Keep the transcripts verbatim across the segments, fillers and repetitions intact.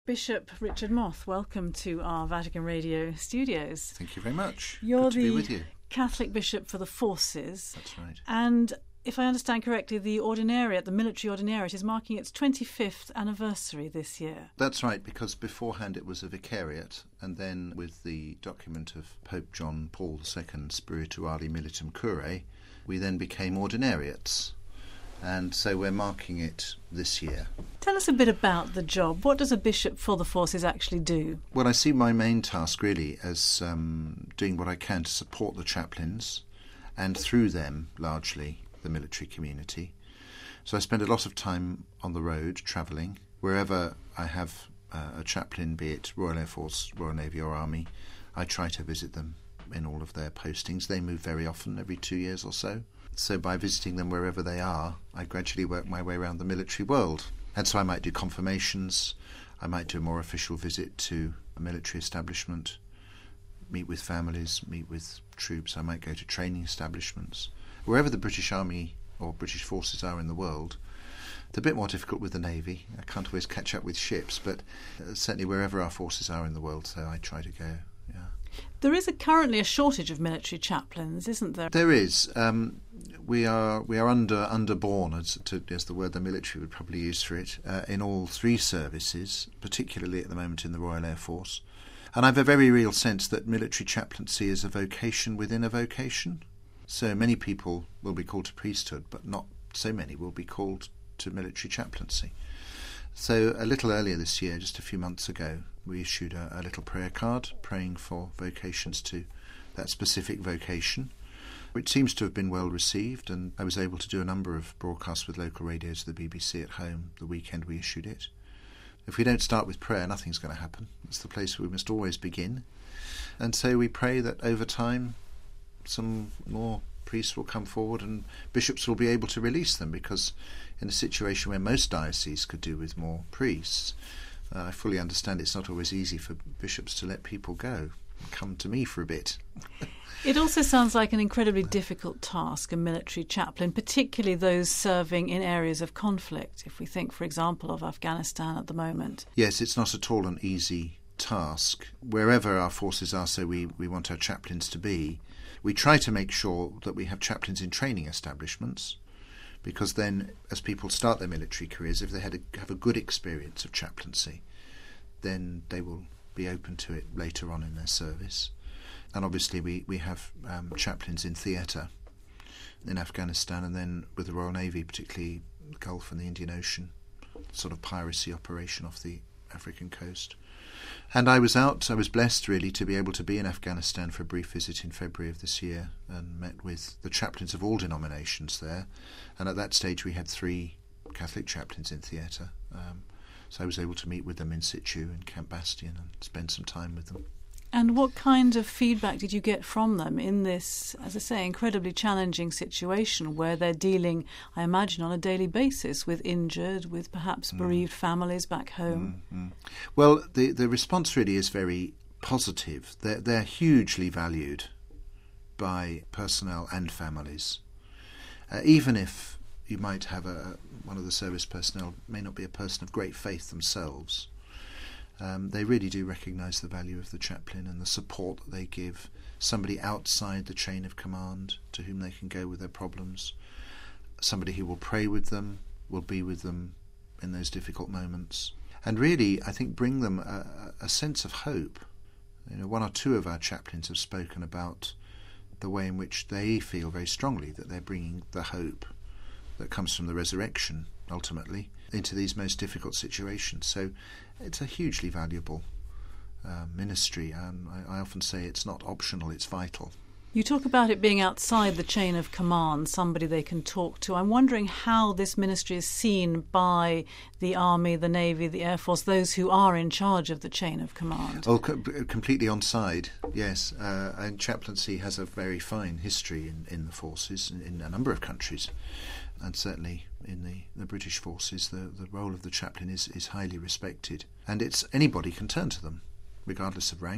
Bishop Richard Moth, welcome to our Vatican Radio studios. Thank you very much. You're Good to the be with you. Catholic Bishop for the Forces. That's right. And if I understand correctly, the Ordinariate, the military Ordinariate, is marking its twenty-fifth anniversary this year. That's right, because beforehand it was a vicariate, and then with the document of Pope John Paul the Second, Spirituali Militum Curae, we then became Ordinariates. And so we're marking it this year. Tell us a bit about the job. What does a bishop for the forces actually do? Well, I see my main task really as um, doing what I can to support the chaplains, and through them, largely, the military community. So I spend a lot of time on the road, travelling. Wherever I have uh, a chaplain, be it Royal Air Force, Royal Navy or Army, I try to visit them in all of their postings. They move very often, every two years or so. So by visiting them wherever they are, I gradually work my way around the military world. And so I might do confirmations, I might do a more official visit to a military establishment, meet with families, meet with troops. I might go to training establishments. Wherever the British Army or British forces are in the world. It's a bit more difficult with the Navy. I can't always catch up with ships, but uh, certainly wherever our forces are in the world, so I try to go, yeah. There is a, currently a shortage of military chaplains, isn't there? There is. Um, we are we are under underborn, as, to, as the word the military would probably use for it, uh, in all three services, particularly at the moment in the Royal Air Force. And I have a very real sense that military chaplaincy is a vocation within a vocation. So many people will be called to priesthood, but not so many will be called to military chaplaincy. So a little earlier this year, just a few months ago, we issued a, a little prayer card praying for vocations to that specific vocation, which seems to have been well received, and I was able to do a number of broadcasts with local radios, the B B C at home, the weekend we issued it. If we don't start with prayer, nothing's going to happen. It's the place where we must always begin. And so we pray that over time some more priests will come forward and bishops will be able to release them, because in a situation where most dioceses could do with more priests, uh, I fully understand it's not always easy for bishops to let people go and come to me for a bit. It also sounds like an incredibly difficult task, a military chaplain, particularly those serving in areas of conflict, if we think, for example, of Afghanistan at the moment. Yes, it's not at all an easy task. Wherever our forces are, so we, we want our chaplains to be, we try to make sure that we have chaplains in training establishments, because then as people start their military careers, if they had a, have a good experience of chaplaincy, then they will be open to it later on in their service. And obviously we, we have um, chaplains in theatre in Afghanistan, and then with the Royal Navy, particularly the Gulf and the Indian Ocean, sort of piracy operation off the African coast. And I was out, I was blessed really to be able to be in Afghanistan for a brief visit in February of this year, and met with the chaplains of all denominations there. And at that stage we had three Catholic chaplains in theatre. Um, so I was able to meet with them in situ in Camp Bastion and spend some time with them. And what kind of feedback did you get from them in this, as I say, incredibly challenging situation where they're dealing, I imagine, on a daily basis with injured, with perhaps bereaved mm. families back home? Mm-hmm. Well, the, the response really is very positive. They're, they're hugely valued by personnel and families. Uh, even if you might have a one of the service personnel may not be a person of great faith themselves, Um, they really do recognise the value of the chaplain and the support that they give somebody outside the chain of command to whom they can go with their problems, somebody who will pray with them, will be with them in those difficult moments, and really, I think, bring them a, a sense of hope. You know, one or two of our chaplains have spoken about the way in which they feel very strongly that they're bringing the hope that comes from the resurrection, ultimately, into these most difficult situations. So it's a hugely valuable uh, ministry, and I, I often say it's not optional, it's vital. You talk about it being outside the chain of command, somebody they can talk to. I'm wondering how this ministry is seen by the Army, the Navy, the Air Force, those who are in charge of the chain of command. Oh, co- completely on side, yes. Uh, and chaplaincy has a very fine history in, in the forces, in, in a number of countries, and certainly in the, the British forces, the, the role of the chaplain is, is highly respected. And it's anybody can turn to them, regardless of rank.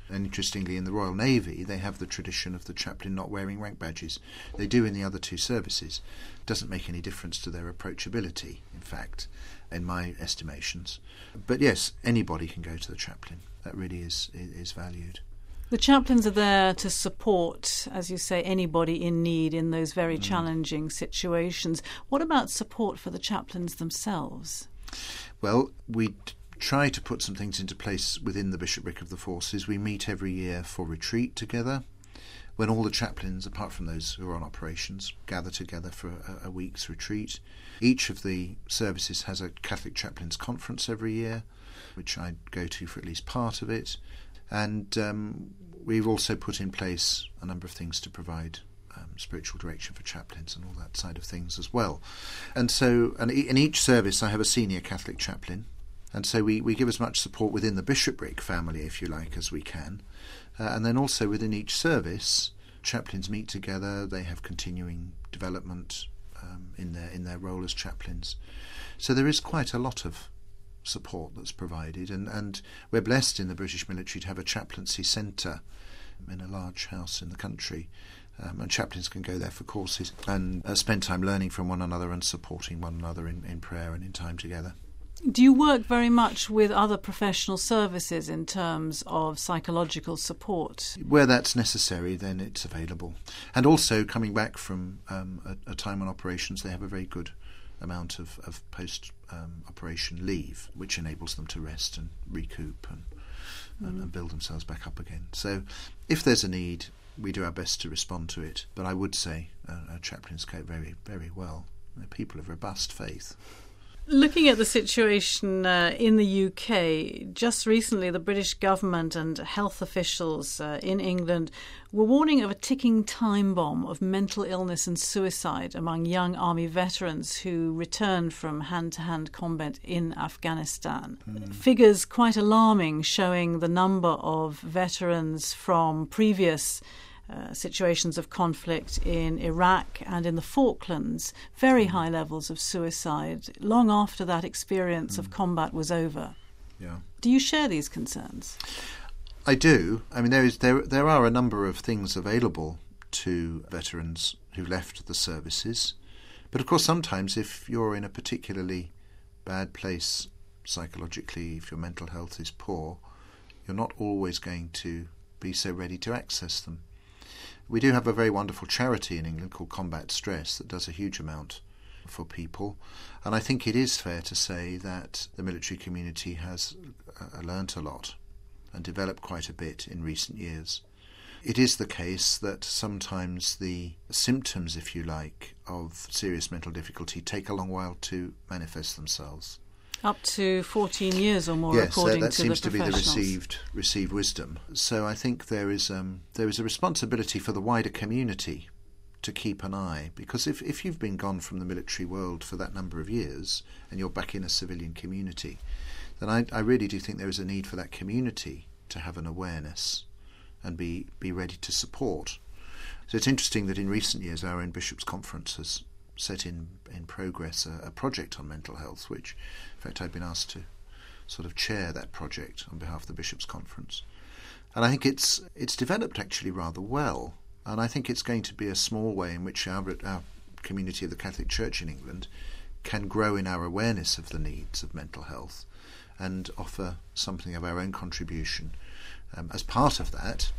And interestingly, in the Royal Navy, they have the tradition of the chaplain not wearing rank badges. They do in the other two services. It doesn't make any difference to their approachability, in fact, in my estimations. But yes, anybody can go to the chaplain. That really is is valued. The chaplains are there to support, as you say, anybody in need in those very mm. challenging situations. What about support for the chaplains themselves? Well, we try to put some things into place within the Bishopric of the Forces. We meet every year for retreat together, when all the chaplains, apart from those who are on operations, gather together for a, a week's retreat. Each of the services has a Catholic Chaplains Conference every year, which I go to for at least part of it. And um, we've also put in place a number of things to provide um, spiritual direction for chaplains and all that side of things as well. And so and in each service I have a senior Catholic chaplain. And so we, we give as much support within the bishopric family, if you like, as we can. Uh, and then also within each service, chaplains meet together, they have continuing development um, in their in their role as chaplains. So there is quite a lot of support that's provided. And, and we're blessed in the British military to have a chaplaincy centre in a large house in the country. Um, and chaplains can go there for courses and uh, spend time learning from one another and supporting one another in, in prayer and in time together. Do you work very much with other professional services in terms of psychological support? Where that's necessary, then it's available. And also, coming back from um, a, a time on operations, they have a very good amount of, of post-operation um, leave, which enables them to rest and recoup and, mm. and, and build themselves back up again. So if there's a need, we do our best to respond to it. But I would say uh, our chaplains cope very, very well. They're people of robust faith. Looking at the situation uh, in the U K, just recently the British government and health officials uh, in England were warning of a ticking time bomb of mental illness and suicide among young army veterans who returned from hand-to-hand combat in Afghanistan. Mm. Figures quite alarming, showing the number of veterans from previous Uh, situations of conflict in Iraq and in the Falklands, very high levels of suicide long after that experience mm. of combat was over. Yeah. Do you share these concerns? I do. I mean, there is there there are a number of things available to veterans who left the services, but of course sometimes if you're in a particularly bad place psychologically, if your mental health is poor, you're not always going to be so ready to access them. We do have a very wonderful charity in England called Combat Stress that does a huge amount for people, and I think it is fair to say that the military community has uh, learnt a lot and developed quite a bit in recent years. It is the case that sometimes the symptoms, if you like, of serious mental difficulty take a long while to manifest themselves. Up to fourteen years or more, yes, according that, that to seems the to be the professionals. received received wisdom. So I think there is um, there is a responsibility for the wider community to keep an eye, because if, if you've been gone from the military world for that number of years and you're back in a civilian community, then I, I really do think there is a need for that community to have an awareness and be, be ready to support. So it's interesting that in recent years our own Bishops' Conference has set in, in progress a, a project on mental health, which in fact I've been asked to sort of chair that project on behalf of the Bishops' Conference. And I think it's it's developed actually rather well, and I think it's going to be a small way in which our, our community of the Catholic Church in England can grow in our awareness of the needs of mental health and offer something of our own contribution um, as part of that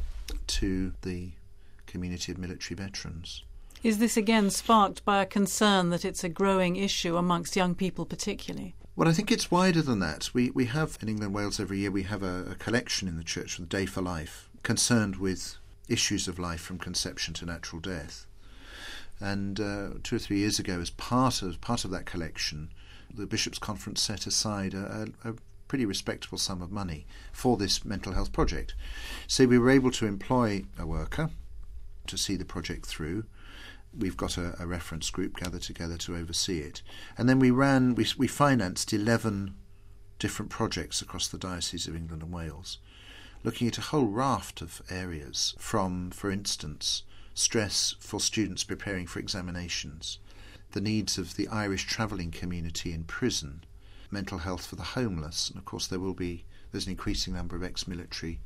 to the community of military veterans. Is this again sparked by a concern that it's a growing issue amongst young people particularly? Well, I think it's wider than that. We we have in England, Wales, every year we have a, a collection in the church, the Day for Life, concerned with issues of life from conception to natural death. And uh, two or three years ago, as part of part of that collection, the Bishops' Conference set aside a, a, a pretty respectable sum of money for this mental health project. So we were able to employ a worker to see the project through. We've got a, a reference group gathered together to oversee it. And then we ran, we, we financed eleven different projects across the Diocese of England and Wales, looking at a whole raft of areas from, for instance, stress for students preparing for examinations, the needs of the Irish travelling community in prison, mental health for the homeless, and of course there will be, there's an increasing number of ex-military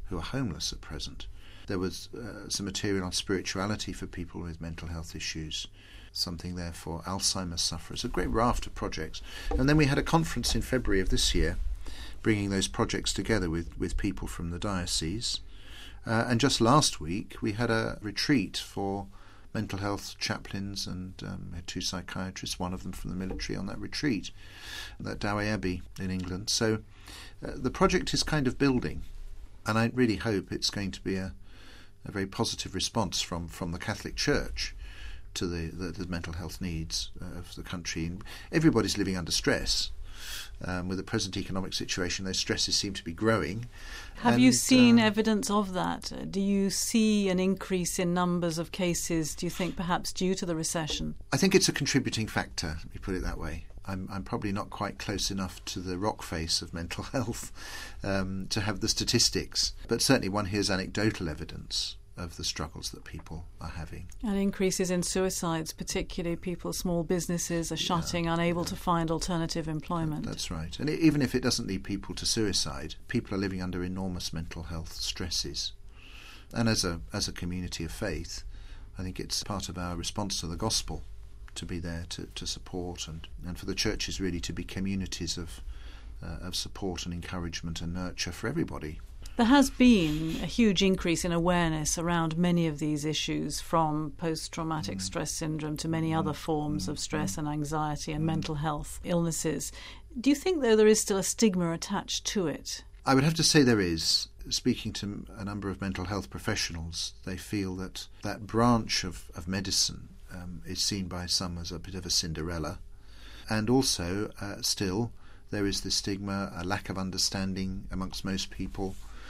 who are homeless at present. There was uh, some material on spirituality for people with mental health issues, something there for Alzheimer's sufferers, a great raft of projects. And then we had a conference in February of this year, bringing those projects together with, with people from the diocese. Uh, and just last week we had a retreat for mental health chaplains and um, we had two psychiatrists, one of them from the military, on that retreat at Dowey Abbey in England. So uh, the project is kind of building, and I really hope it's going to be a, a very positive response from, from the Catholic Church to the, the, the mental health needs uh, of the country. Everybody's living under stress. Um, with the present economic situation, those stresses seem to be growing. Have and, you seen uh, evidence of that? Do you see an increase in numbers of cases, do you think, perhaps due to the recession? I think it's a contributing factor, let me put it that way. I'm, I'm probably not quite close enough to the rock face of mental health um, to have the statistics, but certainly one hears anecdotal evidence of the struggles that people are having. And increases in suicides, particularly people, small businesses are shutting, yeah, unable yeah. to find alternative employment. That's right. And even if it doesn't lead people to suicide, people are living under enormous mental health stresses. And as a as a community of faith, I think it's part of our response to the gospel to be there to, to support, and, and for the churches really to be communities of uh, of support and encouragement and nurture for everybody. There has been a huge increase in awareness around many of these issues, from post-traumatic mm. stress syndrome to many mm. other forms mm. of stress mm. and anxiety and mm. mental health illnesses. Do you think, though, there is still a stigma attached to it? I would have to say there is. Speaking to a number of mental health professionals, they feel that that branch of, of medicine um, is seen by some as a bit of a Cinderella. And also, uh, still, there is the stigma, a lack of understanding amongst most people,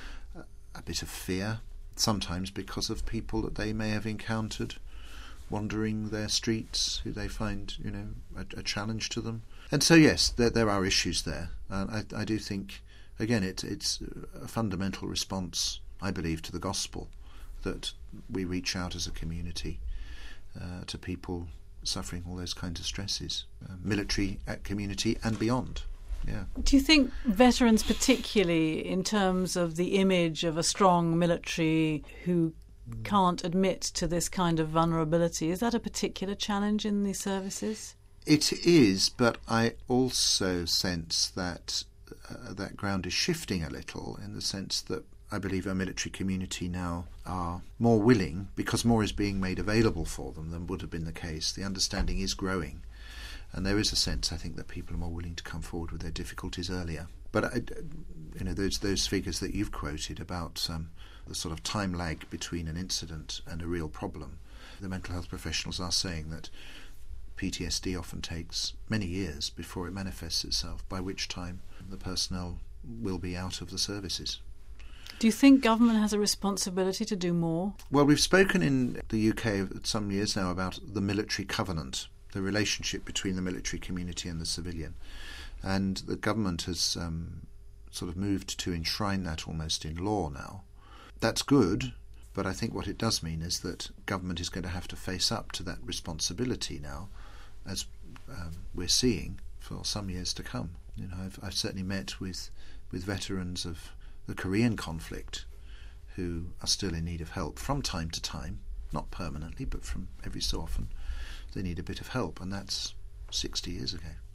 a bit of fear, sometimes because of people that they may have encountered wandering their streets, who they find, you know, a, a challenge to them. And so, yes, there, there are issues there. Uh, I, I do think, again, it, it's a fundamental response, I believe, to the gospel, that we reach out as a community uh, to people suffering all those kinds of stresses, uh, military community and beyond. Yeah. Do you think veterans, particularly in terms of the image of a strong military who can't admit to this kind of vulnerability, is that a particular challenge in these services? It is, but I also sense that uh, that ground is shifting a little, in the sense that I believe our military community now are more willing, because more is being made available for them than would have been the case. The understanding is growing. And there is a sense, I think, that people are more willing to come forward with their difficulties earlier. But I, you know, those those figures that you've quoted about um, the sort of time lag between an incident and a real problem, the mental health professionals are saying that P T S D often takes many years before it manifests itself, by which time the personnel will be out of the services. Do you think government has a responsibility to do more? Well, we've spoken in the U K some years now about the military covenant, the relationship between the military community and the civilian. And the government has um, sort of moved to enshrine that almost in law now. That's good, but I think what it does mean is that government is going to have to face up to that responsibility now, as um, we're seeing for some years to come. You know, I've, I've certainly met with, with veterans of the Korean conflict who are still in need of help from time to time, not permanently, but from every so often. They need a bit of help, and that's sixty years ago.